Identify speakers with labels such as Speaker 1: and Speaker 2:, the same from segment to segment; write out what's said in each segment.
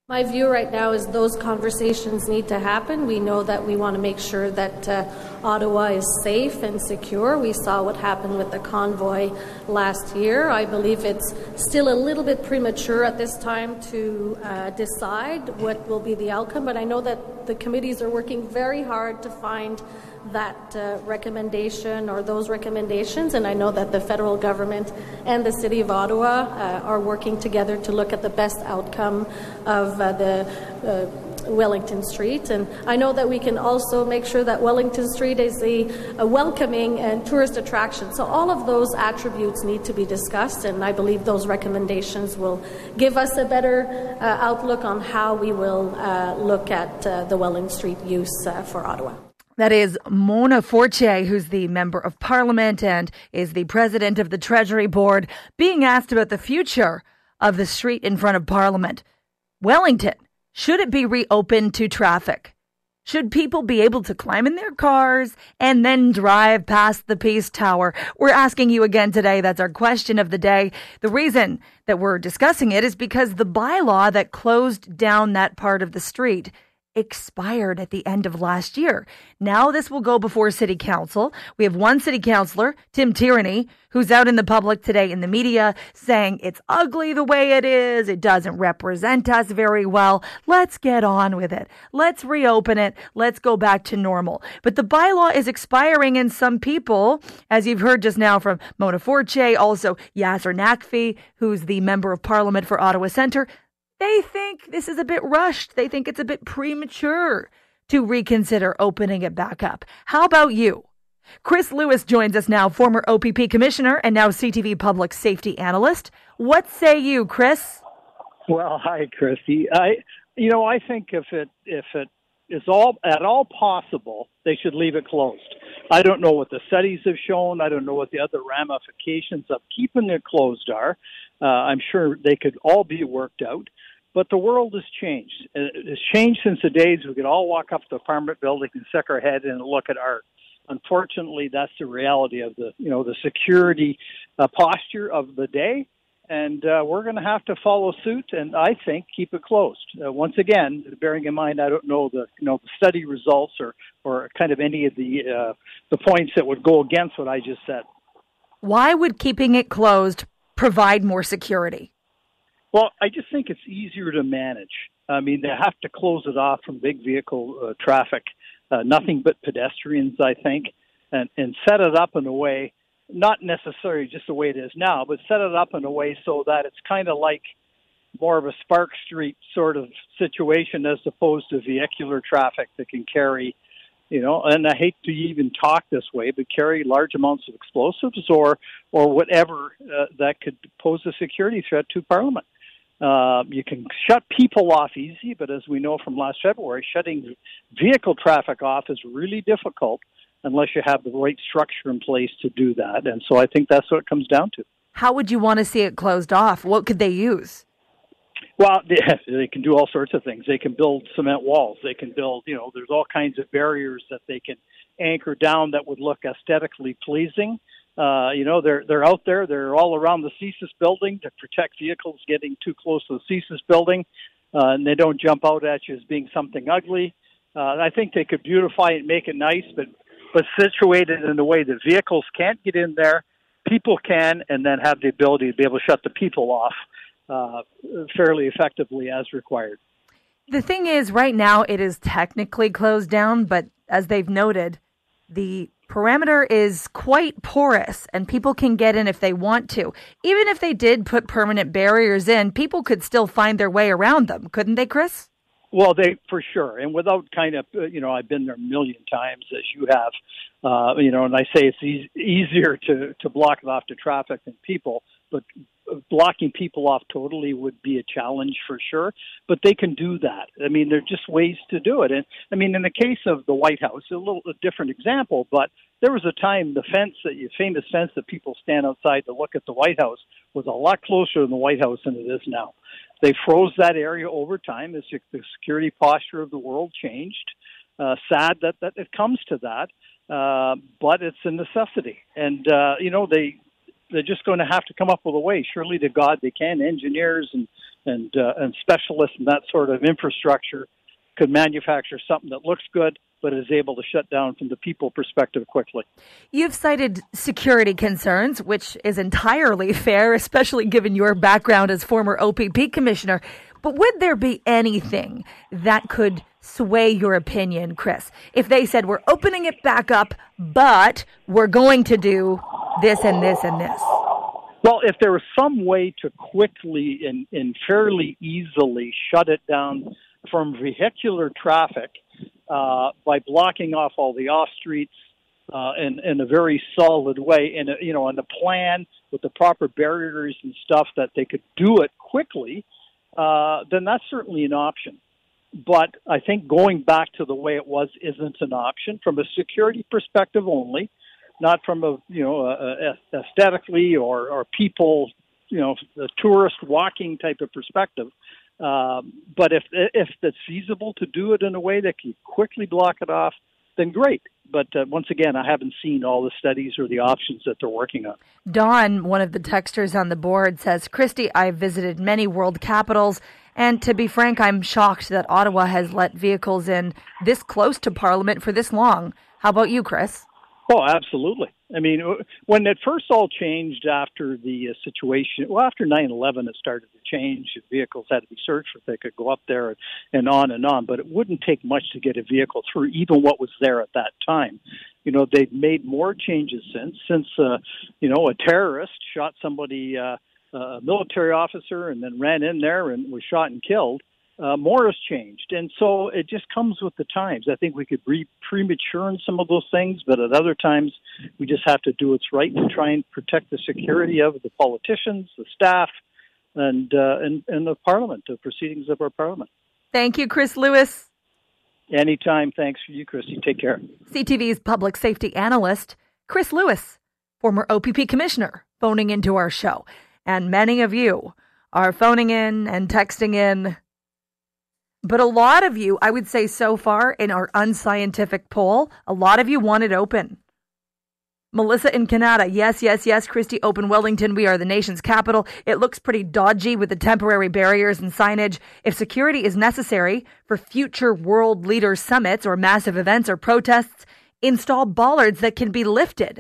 Speaker 1: My view right now is those conversations need to happen. We know that we want to make sure that Ottawa is safe and secure. We saw what happened with the convoy last year. I believe it's still a little bit premature at this time to decide what will be the outcome, but I know that the committees are working very hard to find that recommendation or those recommendations, and I know that the federal government and the City of Ottawa are working together to look at the best outcome of the Wellington Street. And I know that we can also make sure that Wellington Street is a welcoming and tourist attraction. So all of those attributes need to be discussed, and I believe those recommendations will give us a better outlook on how we will look at the Wellington Street use for Ottawa.
Speaker 2: That is Mona Fortier, who's the Member of Parliament and is the President of the Treasury Board, being asked about the future of the street in front of Parliament. Wellington, should it be reopened to traffic? Should people be able to climb in their cars and then drive past the Peace Tower? We're asking you again today. That's our question of the day. The reason that we're discussing it is because the bylaw that closed down that part of the street expired at the end of last year. Now this will go before City Council. We have one City Councillor, Tim Tierney, who's out in the public today in the media saying it's ugly the way it is. It doesn't represent us very well. Let's get on with it. Let's reopen it. Let's go back to normal. But the bylaw is expiring, and some people, as you've heard just now from Mona Fortier, also Yasser Naqvi, who's the Member of Parliament for Ottawa Centre, they think this is a bit rushed. They think it's a bit premature to reconsider opening it back up. How about you? Chris Lewis joins us now, former OPP commissioner and now CTV public safety analyst. What say you, Chris?
Speaker 3: Well, hi, Christy. I think if it is at all possible, they should leave it closed. I don't know what the studies have shown. I don't know what the other ramifications of keeping it closed are. I'm sure they could all be worked out. But the world has changed. It's changed since the days we could all walk up to the Parliament building and stick our head in and look at art. Unfortunately, that's the reality of the security posture of the day. And we're going to have to follow suit and, I think, keep it closed. Once again, bearing in mind, I don't know the study results or kind of any of the points that would go against what I just said.
Speaker 2: Why would keeping it closed provide more security?
Speaker 3: Well, I just think it's easier to manage. I mean, they have to close it off from big vehicle traffic, nothing but pedestrians, I think, and set it up in a way, not necessarily just the way it is now, but set it up in a way so that it's kind of like more of a Spark Street sort of situation as opposed to vehicular traffic that can carry, and I hate to even talk this way, but carry large amounts of explosives or whatever that could pose a security threat to Parliament. You can shut people off easy, but as we know from last February, shutting vehicle traffic off is really difficult unless you have the right structure in place to do that. And so I think that's what it comes down to.
Speaker 2: How would you want to see it closed off? What could they use?
Speaker 3: Well, they can do all sorts of things. They can build cement walls. They can build, there's all kinds of barriers that they can anchor down that would look aesthetically pleasing. They're out there. They're all around the CSIS building to protect vehicles getting too close to the CSIS building, and they don't jump out at you as being something ugly. I think they could beautify it and make it nice, but situate it in a way that vehicles can't get in there, people can, and then have the ability to be able to shut the people off fairly effectively as required.
Speaker 2: The thing is, right now it is technically closed down, but as they've noted, the perimeter is quite porous and people can get in if they want to. Even if they did put permanent barriers in, people could still find their way around them, couldn't they, Chris?
Speaker 3: Well, for sure. And without kind of, I've been there a million times, as you have, and I say it's easier to block it off to traffic than people, but blocking people off totally would be a challenge for sure, but they can do that. I mean, there are just ways to do it. And I mean, in the case of the White House, a different example, but there was a time the famous fence that people stand outside to look at the White House was a lot closer to the White House than it is now. They froze that area over time as the security posture of the world changed. Sad that it comes to that, but it's a necessity. And, they're just going to have to come up with a way. Surely to God they can, engineers and and specialists and that sort of infrastructure could manufacture something that looks good but is able to shut down from the people perspective quickly.
Speaker 2: You've cited security concerns, which is entirely fair, especially given your background as former OPP commissioner. But would there be anything that could sway your opinion, Chris, if they said we're opening it back up, but we're going to do this and this and this?
Speaker 3: Well, if there was some way to quickly and fairly easily shut it down from vehicular traffic by blocking off all the off streets in a very solid way, and a plan with the proper barriers and stuff that they could do it quickly, then that's certainly an option. But I think going back to the way it was isn't an option from a security perspective only, not from a aesthetically or people, the tourist walking type of perspective. But if it's feasible to do it in a way that can quickly block it off, then great. But once again, I haven't seen all the studies or the options that they're working on.
Speaker 2: Dawn, one of the texters on the board, says, Christy, I've visited many world capitals, and to be frank, I'm shocked that Ottawa has let vehicles in this close to Parliament for this long. How about you, Chris?
Speaker 3: Oh, absolutely. I mean, when it first all changed after the situation, after 9/11, it started to change. Vehicles had to be searched if they could go up there and on. But it wouldn't take much to get a vehicle through, even what was there at that time. They've made more changes since a terrorist shot somebody, a military officer, and then ran in there and was shot and killed. More has changed. And so it just comes with the times. I think we could be premature in some of those things, but at other times we just have to do what's right to try and protect the security of the politicians, the staff, and the Parliament, the proceedings of our Parliament.
Speaker 2: Thank you, Chris Lewis.
Speaker 3: Anytime. Thanks for you, Christy. Take care.
Speaker 2: CTV's public safety analyst, Chris Lewis, former OPP commissioner, phoning into our show. And many of you are phoning in and texting in. But a lot of you, I would say so far in our unscientific poll, a lot of you want it open. Melissa in Canada, yes, Christy, open Wellington. We are the nation's capital. It looks pretty dodgy with the temporary barriers and signage. If security is necessary for future world leaders summits or massive events or protests, install bollards that can be lifted.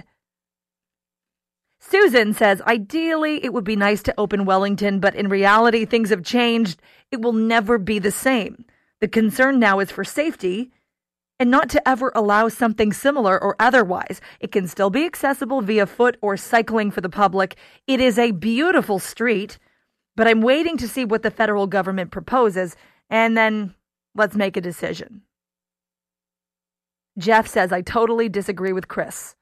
Speaker 2: Susan says, ideally, it would be nice to open Wellington, but in reality, things have changed. It will never be the same. The concern now is for safety and not to ever allow something similar or otherwise. It can still be accessible via foot or cycling for the public. It is a beautiful street, but I'm waiting to see what the federal government proposes, and then let's make a decision. Jeff says, I totally disagree with Chris.